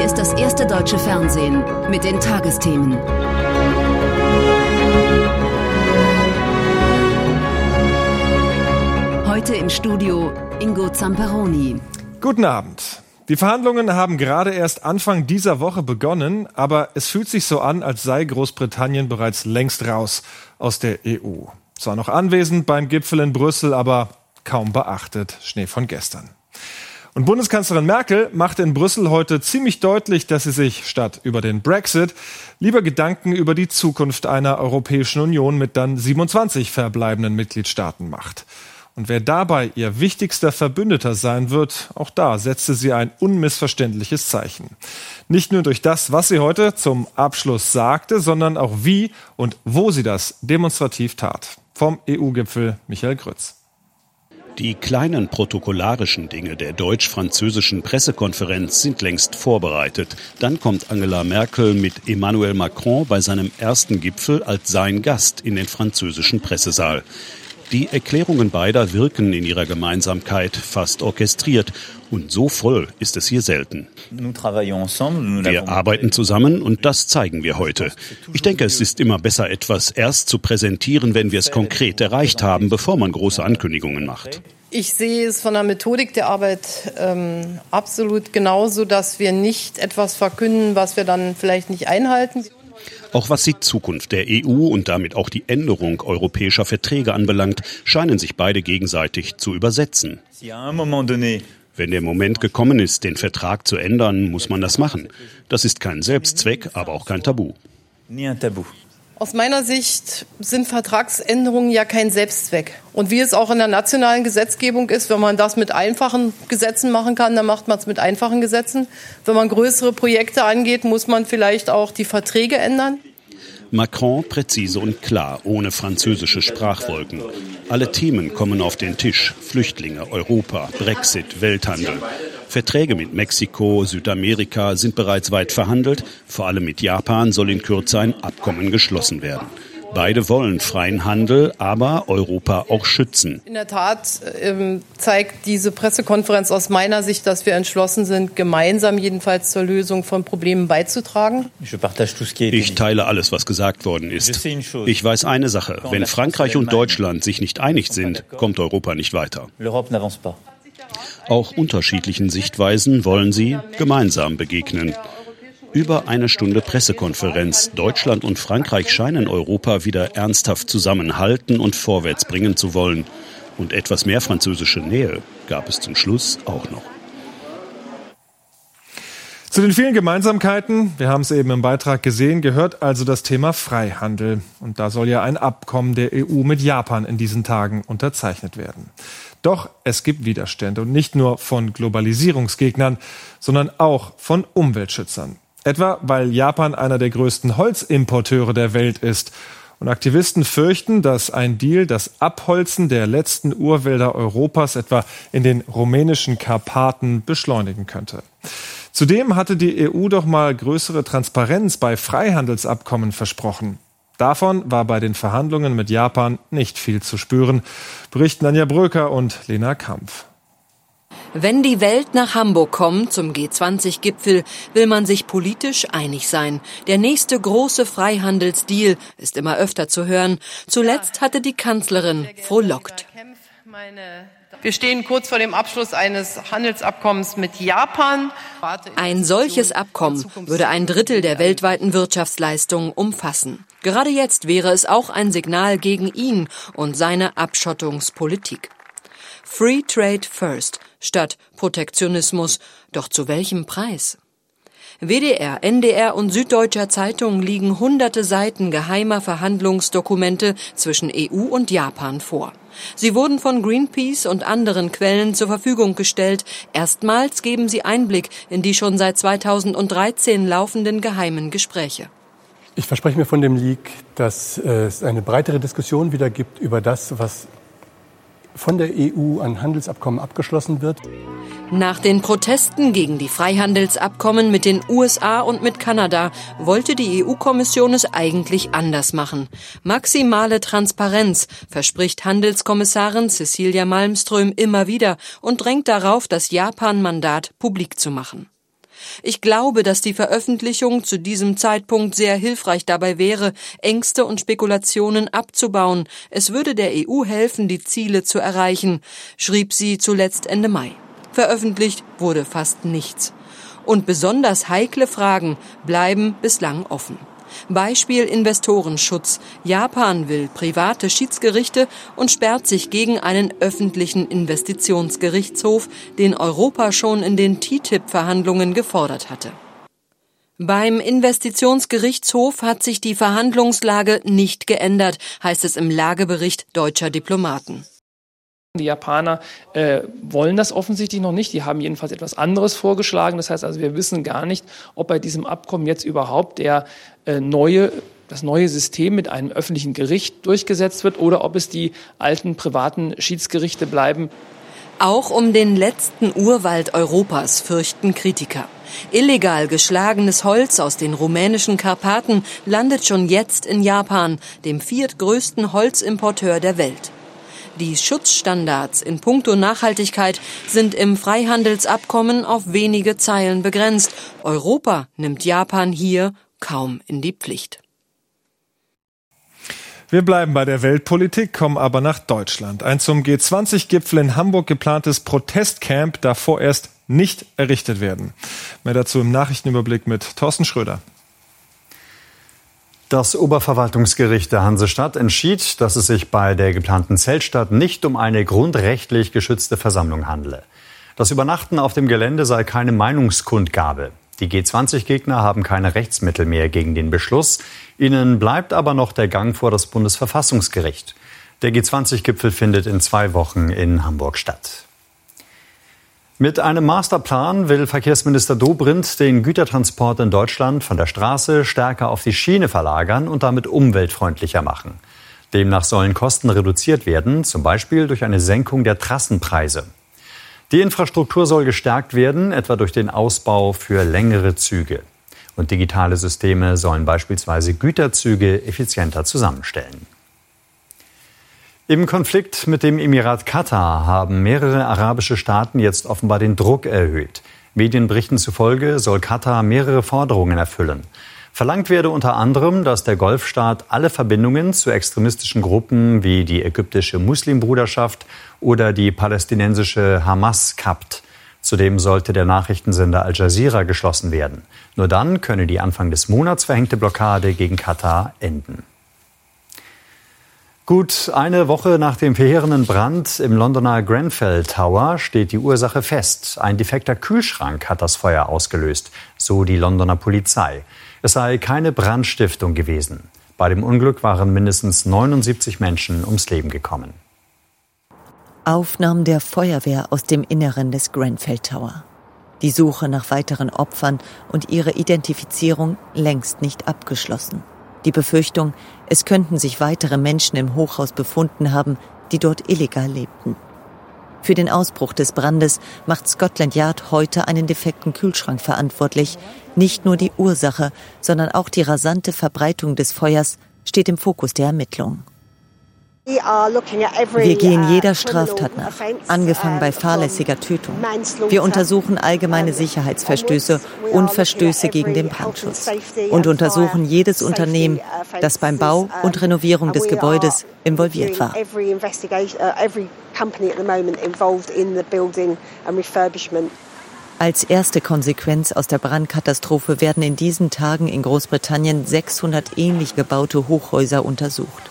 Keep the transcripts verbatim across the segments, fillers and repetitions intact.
ist das erste deutsche Fernsehen mit den Tagesthemen. Heute im Studio Ingo Zamperoni. Guten Abend. Die Verhandlungen haben gerade erst Anfang dieser Woche begonnen, aber es fühlt sich so an, als sei Großbritannien bereits längst raus aus der E U. Zwar noch anwesend beim Gipfel in Brüssel, aber kaum beachtet. Schnee von gestern. Und Bundeskanzlerin Merkel machte in Brüssel heute ziemlich deutlich, dass sie sich statt über den Brexit lieber Gedanken über die Zukunft einer Europäischen Union mit dann siebenundzwanzig verbleibenden Mitgliedstaaten macht. Und wer dabei ihr wichtigster Verbündeter sein wird, auch da setzte sie ein unmissverständliches Zeichen. Nicht nur durch das, was sie heute zum Abschluss sagte, sondern auch wie und wo sie das demonstrativ tat. Vom E U-Gipfel Michael Grütz. Die kleinen protokollarischen Dinge der deutsch-französischen Pressekonferenz sind längst vorbereitet. Dann kommt Angela Merkel mit Emmanuel Macron bei seinem ersten Gipfel als sein Gast in den französischen Pressesaal. Die Erklärungen beider wirken in ihrer Gemeinsamkeit fast orchestriert. Und so voll ist es hier selten. Wir arbeiten zusammen und das zeigen wir heute. Ich denke, es ist immer besser, etwas erst zu präsentieren, wenn wir es konkret erreicht haben, bevor man große Ankündigungen macht. Ich sehe es von der Methodik der Arbeit ähm, absolut genauso, dass wir nicht etwas verkünden, was wir dann vielleicht nicht einhalten. Auch was die Zukunft der E U und damit auch die Änderung europäischer Verträge anbelangt, scheinen sich beide gegenseitig zu übersetzen. Wenn der Moment gekommen ist, den Vertrag zu ändern, muss man das machen. Das ist kein Selbstzweck, aber auch kein Tabu. Aus meiner Sicht sind Vertragsänderungen ja kein Selbstzweck. Und wie es auch in der nationalen Gesetzgebung ist, wenn man das mit einfachen Gesetzen machen kann, dann macht man es mit einfachen Gesetzen. Wenn man größere Projekte angeht, muss man vielleicht auch die Verträge ändern. Macron präzise und klar, ohne französische Sprachwolken. Alle Themen kommen auf den Tisch. Flüchtlinge, Europa, Brexit, Welthandel. Verträge mit Mexiko, Südamerika sind bereits weit verhandelt. Vor allem mit Japan soll in Kürze ein Abkommen geschlossen werden. Beide wollen freien Handel, aber Europa auch schützen. In der Tat ähm, zeigt diese Pressekonferenz aus meiner Sicht, dass wir entschlossen sind, gemeinsam jedenfalls zur Lösung von Problemen beizutragen. Ich teile alles, was gesagt worden ist. Ich weiß eine Sache. Wenn Frankreich und Deutschland sich nicht einig sind, kommt Europa nicht weiter. Auch unterschiedlichen Sichtweisen wollen sie gemeinsam begegnen. Über eine Stunde Pressekonferenz. Deutschland und Frankreich scheinen Europa wieder ernsthaft zusammenhalten und vorwärts bringen zu wollen. Und etwas mehr französische Nähe gab es zum Schluss auch noch. Zu den vielen Gemeinsamkeiten, wir haben es eben im Beitrag gesehen, gehört also das Thema Freihandel. Und da soll ja ein Abkommen der E U mit Japan in diesen Tagen unterzeichnet werden. Doch es gibt Widerstände und nicht nur von Globalisierungsgegnern, sondern auch von Umweltschützern. Etwa, weil Japan einer der größten Holzimporteure der Welt ist. Und Aktivisten fürchten, dass ein Deal das Abholzen der letzten Urwälder Europas etwa in den rumänischen Karpaten beschleunigen könnte. Zudem hatte die E U doch mal größere Transparenz bei Freihandelsabkommen versprochen. Davon war bei den Verhandlungen mit Japan nicht viel zu spüren, berichten Anja Bröker und Lena Kampf. Wenn die Welt nach Hamburg kommt zum G zwanzig Gipfel, will man sich politisch einig sein. Der nächste große Freihandelsdeal ist immer öfter zu hören. Zuletzt hatte die Kanzlerin frohlockt. Wir stehen kurz vor dem Abschluss eines Handelsabkommens mit Japan. Ein solches Abkommen würde ein Drittel der weltweiten Wirtschaftsleistungen umfassen. Gerade jetzt wäre es auch ein Signal gegen ihn und seine Abschottungspolitik. Free Trade First statt Protektionismus. Doch zu welchem Preis? W D R, N D R und Süddeutscher Zeitung liegen hunderte Seiten geheimer Verhandlungsdokumente zwischen E U und Japan vor. Sie wurden von Greenpeace und anderen Quellen zur Verfügung gestellt. Erstmals geben sie Einblick in die schon seit zweitausenddreizehn laufenden geheimen Gespräche. Ich verspreche mir von dem Leak, dass es eine breitere Diskussion wieder gibt über das, was von der E U an Handelsabkommen abgeschlossen wird. Nach den Protesten gegen die Freihandelsabkommen mit den U S A und mit Kanada wollte die E U-Kommission es eigentlich anders machen. Maximale Transparenz verspricht Handelskommissarin Cecilia Malmström immer wieder und drängt darauf, das Japan-Mandat publik zu machen. Ich glaube, dass die Veröffentlichung zu diesem Zeitpunkt sehr hilfreich dabei wäre, Ängste und Spekulationen abzubauen. Es würde der E U helfen, die Ziele zu erreichen, schrieb sie zuletzt Ende Mai. Veröffentlicht wurde fast nichts. Und besonders heikle Fragen bleiben bislang offen. Beispiel Investorenschutz. Japan will private Schiedsgerichte und sperrt sich gegen einen öffentlichen Investitionsgerichtshof, den Europa schon in den T T I P-Verhandlungen gefordert hatte. Beim Investitionsgerichtshof hat sich die Verhandlungslage nicht geändert, heißt es im Lagebericht deutscher Diplomaten. Die Japaner äh, wollen das offensichtlich noch nicht. Die haben jedenfalls etwas anderes vorgeschlagen. Das heißt also, wir wissen gar nicht, ob bei diesem Abkommen jetzt überhaupt der äh, neue, das neue System mit einem öffentlichen Gericht durchgesetzt wird oder ob es die alten privaten Schiedsgerichte bleiben. Auch um den letzten Urwald Europas fürchten Kritiker. Illegal geschlagenes Holz aus den rumänischen Karpaten landet schon jetzt in Japan, dem viertgrößten Holzimporteur der Welt. Die Schutzstandards in puncto Nachhaltigkeit sind im Freihandelsabkommen auf wenige Zeilen begrenzt. Europa nimmt Japan hier kaum in die Pflicht. Wir bleiben bei der Weltpolitik, kommen aber nach Deutschland. Ein zum G zwanzig Gipfel in Hamburg geplantes Protestcamp darf vorerst nicht errichtet werden. Mehr dazu im Nachrichtenüberblick mit Thorsten Schröder. Das Oberverwaltungsgericht der Hansestadt entschied, dass es sich bei der geplanten Zeltstadt nicht um eine grundrechtlich geschützte Versammlung handele. Das Übernachten auf dem Gelände sei keine Meinungskundgabe. Die G zwanzig Gegner haben keine Rechtsmittel mehr gegen den Beschluss. Ihnen bleibt aber noch der Gang vor das Bundesverfassungsgericht. Der G zwanzig Gipfel findet in zwei Wochen in Hamburg statt. Mit einem Masterplan will Verkehrsminister Dobrindt den Gütertransport in Deutschland von der Straße stärker auf die Schiene verlagern und damit umweltfreundlicher machen. Demnach sollen Kosten reduziert werden, zum Beispiel durch eine Senkung der Trassenpreise. Die Infrastruktur soll gestärkt werden, etwa durch den Ausbau für längere Züge. Und digitale Systeme sollen beispielsweise Güterzüge effizienter zusammenstellen. Im Konflikt mit dem Emirat Katar haben mehrere arabische Staaten jetzt offenbar den Druck erhöht. Medienberichten zufolge soll Katar mehrere Forderungen erfüllen. Verlangt werde unter anderem, dass der Golfstaat alle Verbindungen zu extremistischen Gruppen wie die ägyptische Muslimbruderschaft oder die palästinensische Hamas kappt. Zudem sollte der Nachrichtensender Al Jazeera geschlossen werden. Nur dann könne die Anfang des Monats verhängte Blockade gegen Katar enden. Gut eine Woche nach dem verheerenden Brand im Londoner Grenfell Tower steht die Ursache fest. Ein defekter Kühlschrank hat das Feuer ausgelöst, so die Londoner Polizei. Es sei keine Brandstiftung gewesen. Bei dem Unglück waren mindestens neunundsiebzig Menschen ums Leben gekommen. Aufnahmen der Feuerwehr aus dem Inneren des Grenfell Tower. Die Suche nach weiteren Opfern und ihre Identifizierung längst nicht abgeschlossen. Die Befürchtung, es könnten sich weitere Menschen im Hochhaus befunden haben, die dort illegal lebten. Für den Ausbruch des Brandes macht Scotland Yard heute einen defekten Kühlschrank verantwortlich. Nicht nur die Ursache, sondern auch die rasante Verbreitung des Feuers steht im Fokus der Ermittlungen. Wir gehen jeder Straftat nach, angefangen bei fahrlässiger Tötung. Wir untersuchen allgemeine Sicherheitsverstöße und Verstöße gegen den Brandschutz und untersuchen jedes Unternehmen, das beim Bau und Renovierung des Gebäudes involviert war. Als erste Konsequenz aus der Brandkatastrophe werden in diesen Tagen in Großbritannien sechshundert ähnlich gebaute Hochhäuser untersucht.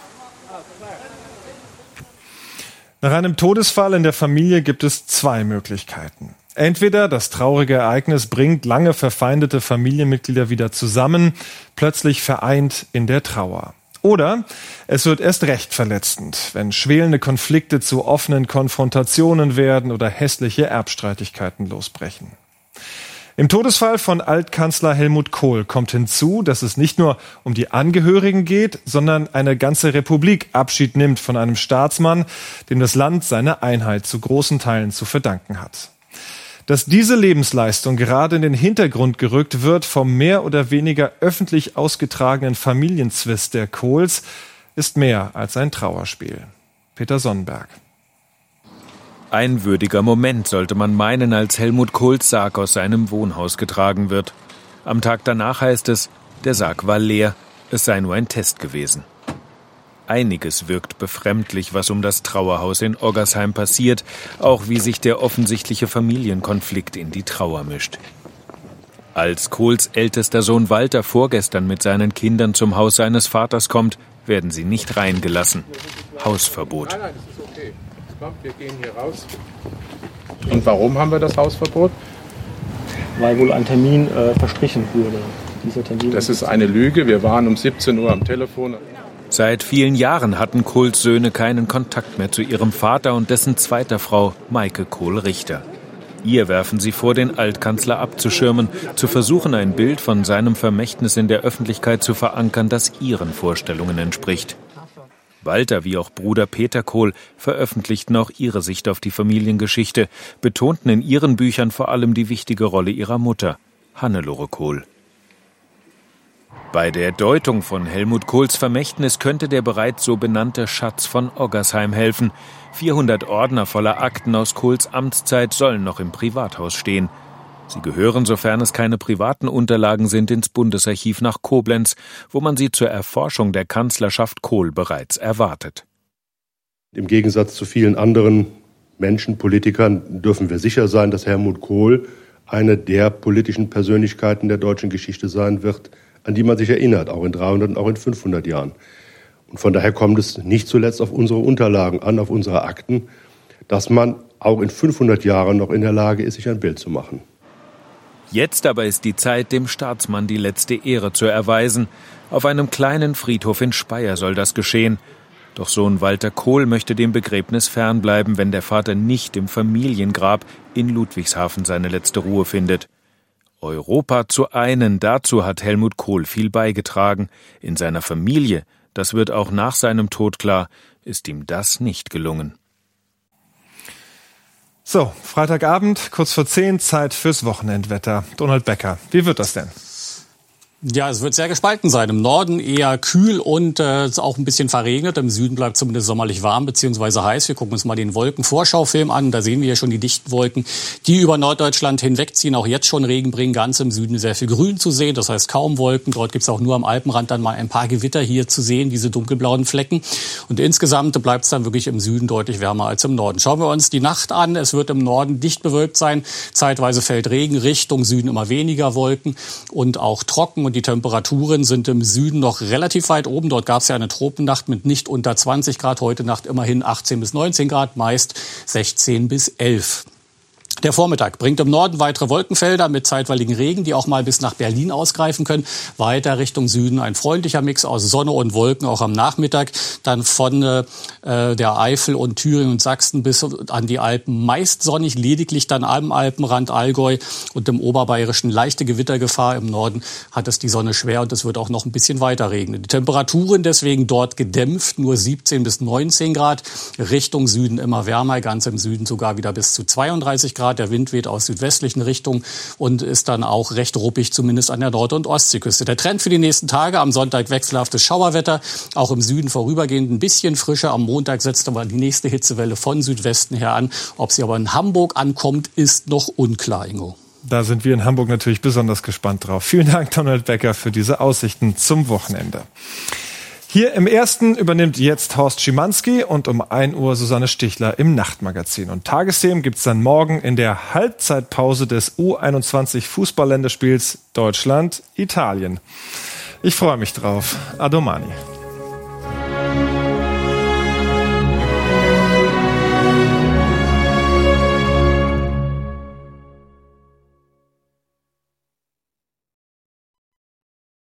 Nach einem Todesfall in der Familie gibt es zwei Möglichkeiten. Entweder das traurige Ereignis bringt lange verfeindete Familienmitglieder wieder zusammen, plötzlich vereint in der Trauer. Oder es wird erst recht verletzend, wenn schwelende Konflikte zu offenen Konfrontationen werden oder hässliche Erbstreitigkeiten losbrechen. Im Todesfall von Altkanzler Helmut Kohl kommt hinzu, dass es nicht nur um die Angehörigen geht, sondern eine ganze Republik Abschied nimmt von einem Staatsmann, dem das Land seine Einheit zu großen Teilen zu verdanken hat. Dass diese Lebensleistung gerade in den Hintergrund gerückt wird vom mehr oder weniger öffentlich ausgetragenen Familienzwist der Kohls, ist mehr als ein Trauerspiel. Peter Sonnenberg. Ein würdiger Moment, sollte man meinen, als Helmut Kohls Sarg aus seinem Wohnhaus getragen wird. Am Tag danach heißt es, der Sarg war leer, es sei nur ein Test gewesen. Einiges wirkt befremdlich, was um das Trauerhaus in Oggersheim passiert, auch wie sich der offensichtliche Familienkonflikt in die Trauer mischt. Als Kohls ältester Sohn Walter vorgestern mit seinen Kindern zum Haus seines Vaters kommt, werden sie nicht reingelassen. Hausverbot. Nein, nein, das ist okay. Kommt, wir gehen hier raus. Und warum haben wir das Hausverbot? Weil wohl ein Termin äh, verstrichen wurde. Dieser Termin das ist eine Lüge. Wir waren um siebzehn Uhr am Telefon. Seit vielen Jahren hatten Kohls Söhne keinen Kontakt mehr zu ihrem Vater und dessen zweiter Frau, Maike Kohl-Richter. Ihr werfen sie vor, den Altkanzler abzuschirmen, zu versuchen, ein Bild von seinem Vermächtnis in der Öffentlichkeit zu verankern, das ihren Vorstellungen entspricht. Walter wie auch Bruder Peter Kohl veröffentlichten auch ihre Sicht auf die Familiengeschichte, betonten in ihren Büchern vor allem die wichtige Rolle ihrer Mutter, Hannelore Kohl. Bei der Deutung von Helmut Kohls Vermächtnis könnte der bereits so benannte Schatz von Oggersheim helfen. vierhundert Ordner voller Akten aus Kohls Amtszeit sollen noch im Privathaus stehen. Sie gehören, sofern es keine privaten Unterlagen sind, ins Bundesarchiv nach Koblenz, wo man sie zur Erforschung der Kanzlerschaft Kohl bereits erwartet. Im Gegensatz zu vielen anderen Menschen, Politikern, dürfen wir sicher sein, dass Helmut Kohl eine der politischen Persönlichkeiten der deutschen Geschichte sein wird, an die man sich erinnert, auch in dreihundert und auch in fünfhundert Jahren. Und von daher kommt es nicht zuletzt auf unsere Unterlagen an, auf unsere Akten, dass man auch in fünfhundert Jahren noch in der Lage ist, sich ein Bild zu machen. Jetzt aber ist die Zeit, dem Staatsmann die letzte Ehre zu erweisen. Auf einem kleinen Friedhof in Speyer soll das geschehen. Doch Sohn Walter Kohl möchte dem Begräbnis fernbleiben, wenn der Vater nicht im Familiengrab in Ludwigshafen seine letzte Ruhe findet. Europa zu einen, dazu hat Helmut Kohl viel beigetragen. In seiner Familie, das wird auch nach seinem Tod klar, ist ihm das nicht gelungen. So, Freitagabend, kurz vor zehn, Zeit fürs Wochenendwetter. Donald Becker, wie wird das denn? Ja, es wird sehr gespalten sein. Im Norden eher kühl und äh, auch ein bisschen verregnet. Im Süden bleibt zumindest sommerlich warm bzw. heiß. Wir gucken uns mal den Wolkenvorschaufilm an. Da sehen wir ja schon die dichten Wolken, die über Norddeutschland hinwegziehen. Auch jetzt schon Regen bringen. Ganz im Süden sehr viel Grün zu sehen. Das heißt kaum Wolken. Dort gibt es auch nur am Alpenrand dann mal ein paar Gewitter hier zu sehen, diese dunkelblauen Flecken. Und insgesamt bleibt es dann wirklich im Süden deutlich wärmer als im Norden. Schauen wir uns die Nacht an. Es wird im Norden dicht bewölkt sein. Zeitweise fällt Regen. Richtung Süden immer weniger Wolken und auch trocken. Und die Temperaturen sind im Süden noch relativ weit oben. Dort gab es ja eine Tropennacht mit nicht unter zwanzig Grad. Heute Nacht immerhin achtzehn bis neunzehn Grad, meist sechzehn bis elf. Der Vormittag bringt im Norden weitere Wolkenfelder mit zeitweiligen Regen, die auch mal bis nach Berlin ausgreifen können. Weiter Richtung Süden ein freundlicher Mix aus Sonne und Wolken, auch am Nachmittag. Dann von äh, der Eifel und Thüringen und Sachsen bis an die Alpen meist sonnig, lediglich dann am Alpenrand Allgäu und im Oberbayerischen leichte Gewittergefahr. Im Norden hat es die Sonne schwer und es wird auch noch ein bisschen weiter regnen. Die Temperaturen deswegen dort gedämpft, nur siebzehn bis neunzehn Grad. Richtung Süden immer wärmer, ganz im Süden sogar wieder bis zu zweiunddreißig Grad. Der Wind weht aus südwestlichen Richtungen und ist dann auch recht ruppig, zumindest an der Nord- und Ostseeküste. Der Trend für die nächsten Tage: am Sonntag wechselhaftes Schauerwetter, auch im Süden vorübergehend ein bisschen frischer. Am Montag setzt aber die nächste Hitzewelle von Südwesten her an. Ob sie aber in Hamburg ankommt, ist noch unklar, Ingo. Da sind wir in Hamburg natürlich besonders gespannt drauf. Vielen Dank, Donald Becker, für diese Aussichten zum Wochenende. Hier im Ersten übernimmt jetzt Horst Schimanski und um ein Uhr Susanne Stichler im Nachtmagazin. Und Tagesthemen gibt's dann morgen in der Halbzeitpause des U einundzwanzig Fußballländerspiels Deutschland-Italien. Ich freue mich drauf. A domani.